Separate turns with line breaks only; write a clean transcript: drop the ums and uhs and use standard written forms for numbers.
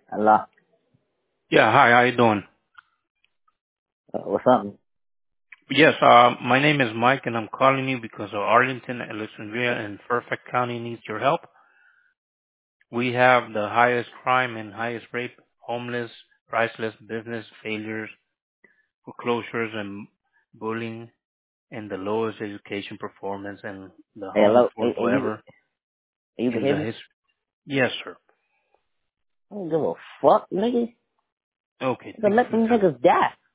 Allah,
Yeah, hi, how you doing?
what's up?
Yes, my name is Mike, and I'm calling you because of Arlington, Alexandria, and Fairfax County needs your help. We have the highest crime and highest rape, homeless, priceless business failures, foreclosures, and bullying, and the lowest education performance and the
Hey,
homeless
hello,
for
you,
forever
you can
in
hear
the
me?
history. Yes, sir.
I don't give a fuck, nigga.
Okay,
Nigga,
thank you
let
for your
them
time.
niggas die.